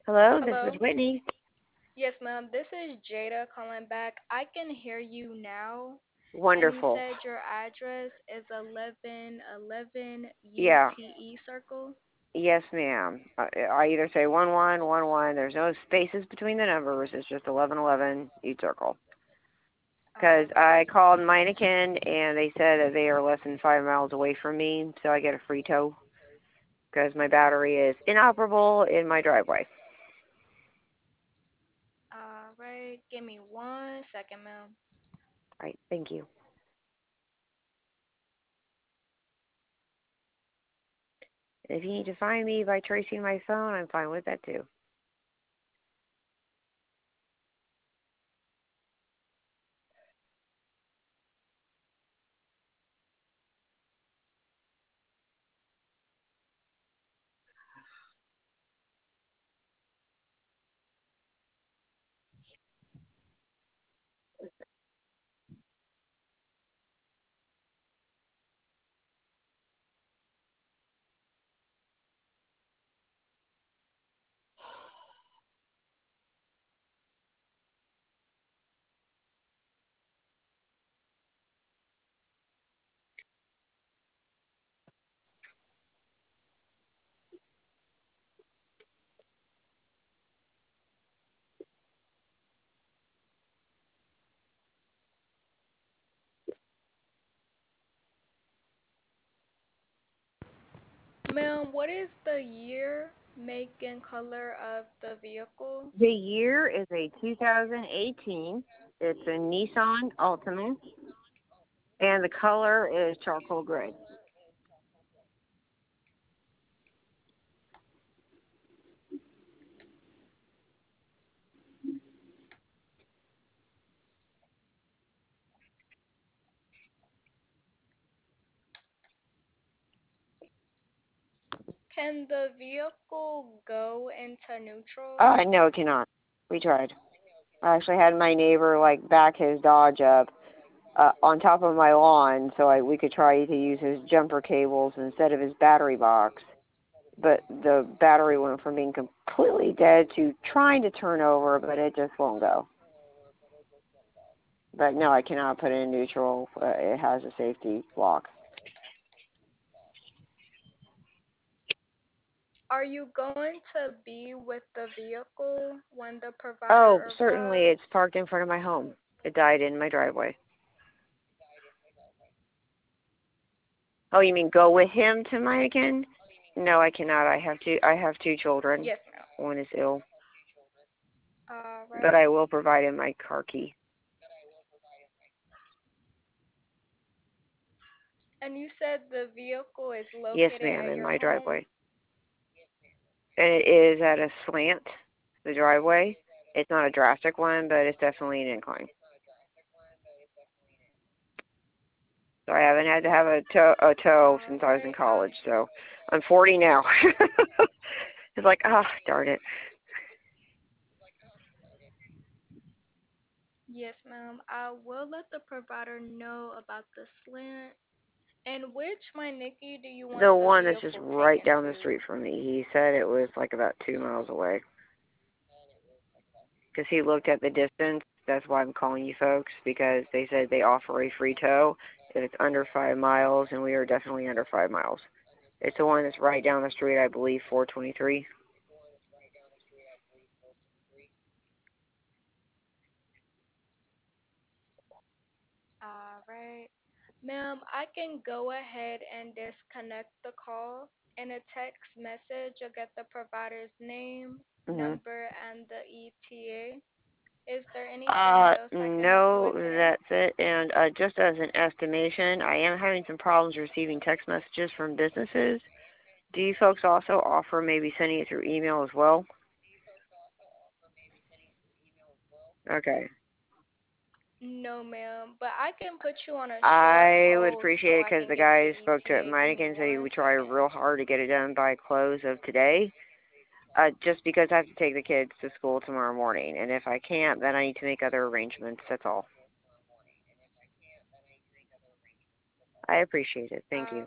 Hello, this is Hello? Whitney. Yes, ma'am. This is Jada calling back. I can hear you now. And you Wonderful. said your address is 1111 Yeah, UTE Circle? yes, ma'am. I either say 1111. There's no spaces between the numbers. It's just 1111 each circle. Because All I right. called Meineken and they said that they are less than 5 miles away from me, so I get a free tow because my battery is inoperable in my driveway. All right. Give me 1 second, ma'am. All right, thank you. If you need to find me by tracing my phone, I'm fine with that too. Ma'am, what is the year, make, and color of the vehicle? The year is a 2018. It's a Nissan Altima, and the color is charcoal gray. Can the vehicle go into neutral? No, it cannot. We tried. I actually had my neighbor like back his Dodge up on top of my lawn, so we could try to use his jumper cables instead of his battery box. But the battery went from being completely dead to trying to turn over, but it just won't go. But no, I cannot put it in neutral. It has a safety lock. Are you going to be with the vehicle when the Oh, provider certainly arrives? it's parked in front of my home. It died in my driveway. Oh, you mean go with him to Meinecken? No, I cannot. I have two children. Yes, ma'am. One is ill. All But right. I will provide him my car key. And you said the vehicle is Yes, located ma'am, at in your my home? driveway. And it is at a slant, the driveway. It's not a drastic one, but it's definitely an incline. So I haven't had to have a tow All since I was in right. college. So I'm 40 now. It's like, ah, oh, darn it. Yes, ma'am. I will let the provider know about the slant. And which my Nikki do you want The the one that's just vehicle right taken down the to? street from me. He said it was like about 2 miles away. Because he looked at the distance. That's why I'm calling you folks, because they said they offer a free tow if it's under 5 miles, and we are definitely under 5 miles. It's the one that's right down the street, I believe, 423. All right. Ma'am, I can go ahead and disconnect the call. In a text message, you'll get the provider's name, Mm-hmm. number, and the ETA. Is there anything else I can help you No, with today? that's it. And just as an estimation, I am having some problems receiving text messages from businesses. Do you folks also offer maybe sending it through email as well? Okay. No, ma'am, but I can put you on a short I would hold so appreciate it I because can the get the guy spoke to ETA. Give me Meineken said he one would try second. real hard to get it done by close of today. Just because I have to take the kids to school tomorrow morning, and if I can't, then I need to make other arrangements. That's all. I appreciate it. Thank Uh, you.